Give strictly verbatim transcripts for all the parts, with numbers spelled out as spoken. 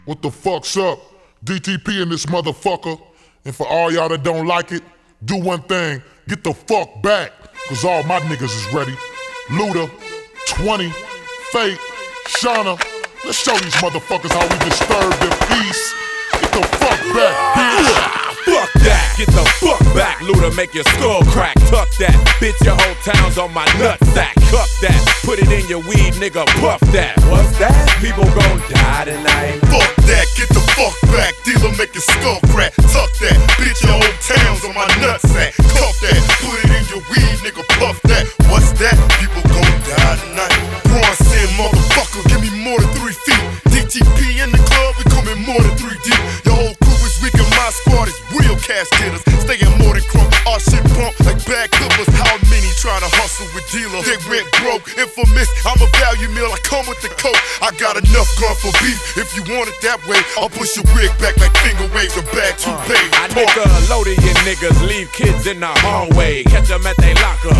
What the fuck's up? D T P in this motherfucker. And for all y'all that don't like it, do one thing, get the fuck back, cause all my niggas is ready. Luda, twenty, Fate, Shauna, let's show these motherfuckers how we disturb their peace. Get the fuck back, bitch. Fuck that, get the fuck back. Luda, make your skull crack. Tuck that, bitch, your whole town's on my nutsack. Cup that, put it in your weed, nigga, puff that. What's that? People gon' die tonight. Fuck that, get the fuck back. Dealer, make your skull crack. Tuck that, bitch, your whole town's on my nutsack. Cuff that, put it in your weed, nigga, puff that. What's that? People gon' die tonight. Bronson, motherfucker, give me more than three feet. D T P in the club, we coming more than three deep. Your whole crew is weak and my squad is real cash getters. Staying more than crunk, our shit bump like bad clippers. How many tryna hustle with dealers? They went broke, infamous, I'm a value meal, I come with the coke. I got enough gun for beef, if you want it that way, I'll push your wig back like finger waves and bag to pay. I nigga loaded your niggas, leave kids in the hallway, catch them at they locker.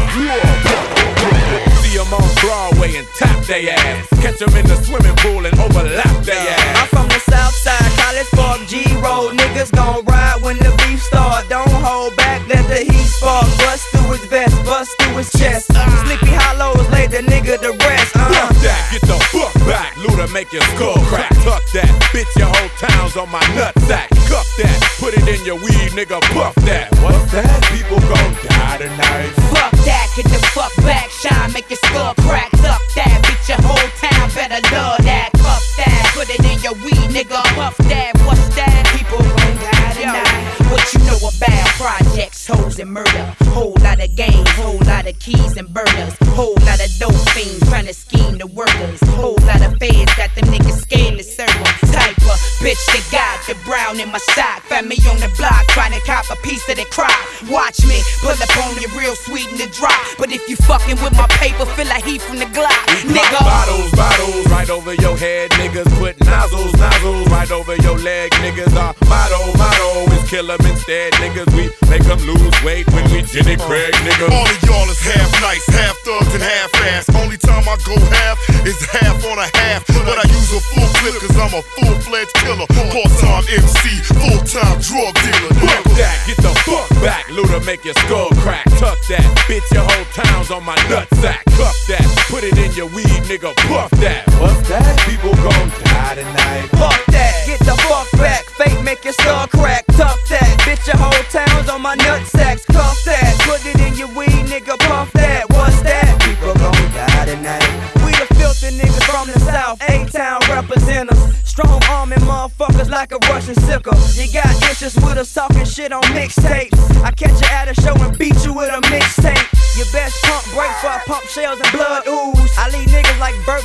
See them on Broadway and tap they ass, catch them in the swimming pool and overlap they ass. I'm from the south side, College Park, G Road. Niggas gon' ride when the beef start. Don't hold back, let the heat spark. Bust through his vest, bust through his chest. Sleepy Hollows, lay the nigga to rest. uh. Fuck that, get the fuck back. Luda, make your skull crack. Tuck that, bitch, your whole town's on my nutsack. Cuff that, put it in your weed, nigga, puff that. What's that? People gon' die tonight. Fuck that, get the fuck back. Shine, make your skull crack. Tuck that, bitch, your whole town better love that. Cuff that, put it in your weed, nigga, puff that. What's that? People gon' die tonight. What you know about projects, hoes, and murder? Whole lot of games, whole lot of keys and burners. Whole lot of dope fiends trying to scheme the workers. Whole lot of feds got them niggas scared to serve them. Type of bitch that got the brown in my sock. Family on the block trying to cop a piece of the crop. Watch me pull up on you real sweet in the drop. But if you fucking with my paper, feel like he from the Glock, nigga. Bottles, bottles, right over your head, niggas put nozzles, nozzles, right over your leg, niggas. Our motto, motto is kill them instead, niggas. We make them lose weight when we Jenny Craig, nigga. All of y'all is half nice, half thugs and half ass. Only time I go half is half on a half. But I use a full clip cause I'm a full-fledged killer. Part-time M C, full-time drug dealer. Fuck that, get the fuck back. Luda, make your skull crack. Tuck that, bitch, your whole town's on my nutsack. Cuff that, put it in your weed, nigga, puff that. What's that? People gon' die tonight. Fuck that, get the fuck back. Fate, make your skull crack. Tuck that, bitch, your whole town's on my nutsacks. Cuff that, put it in your weed, nigga, puff that. What's that? People gon' die tonight. We the filthy niggas from the south, A-Town represent us. Strong arming motherfuckers like a Russian sickle. You got interest with us talking shit on mixtapes. I catch you at a show and beat you with a mixtape. Your best pump breaks for I pump shells and blood ooze. I leave niggas like burps.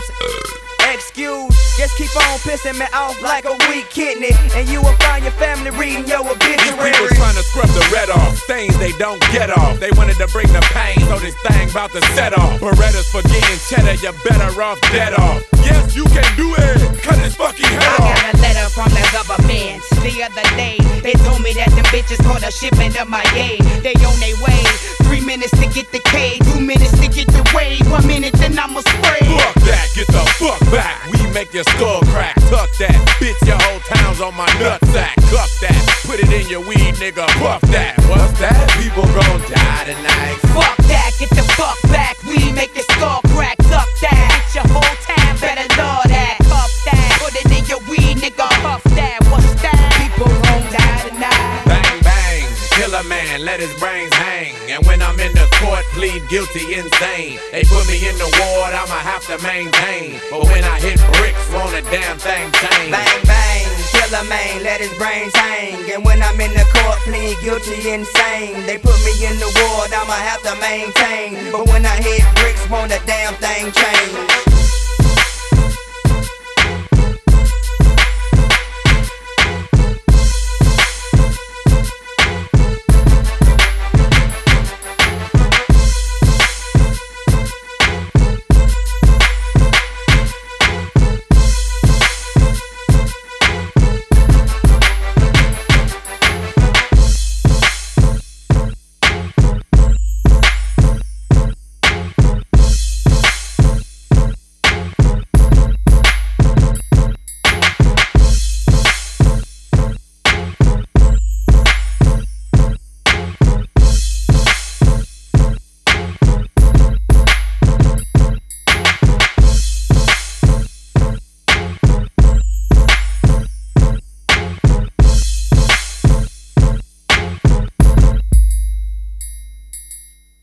Excuse, just keep on pissing me off like a weak kidney, and you will find your family reading your These obituary. people trying to scrub the red off, stains they don't get off. They wanted to bring the pain, so this thing about to set off. Berettas for getting cheddar, you're better off dead off. Yes, you can do it, cut his fucking head I off. got a letter from the government the other day. They told me that them bitches caught a shipment of my yay. They on their way. Three minutes to get the K, two minutes to get the wave. One minute then I'ma spray. Fuck that, get the fuck back. We make your skull crack. Tuck that, bitch, your whole town's on my nutsack. Cuff that, put it in your weed, nigga, puff that. What's that? People gon' die tonight. Fuck that, get the fuck back. We make your skull crack. Tuck that, bitch, your whole town better love that. Puff that, put it in your weed, nigga, puff that. What's that? People gon' die tonight. Bang, bang, kill a man, let his brains hang. And when I'm in the court, plead guilty, insane. They put me in the ward, I'ma have to maintain. But when I hit bricks, won't a damn thing change. Bang, bang, kill a man, let his brains hang. And when I'm in the court, plead guilty, insane. They put me in the ward, I'ma have to maintain. But when I hit bricks, won't a damn thing change.